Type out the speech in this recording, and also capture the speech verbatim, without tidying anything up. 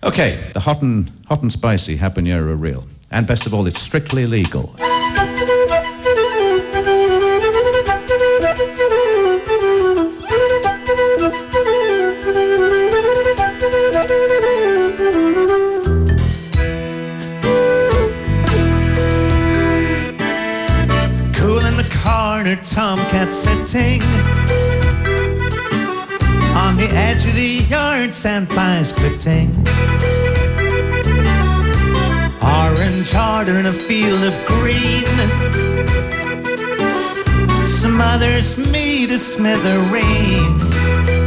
Okay, the hot and hot and spicy habanero reel. And best of all, it's strictly legal. Cool in the corner, tomcat sitting on the edge of the yard, sandflies flitting. Orange harder in a field of green, smothers me to smithereens.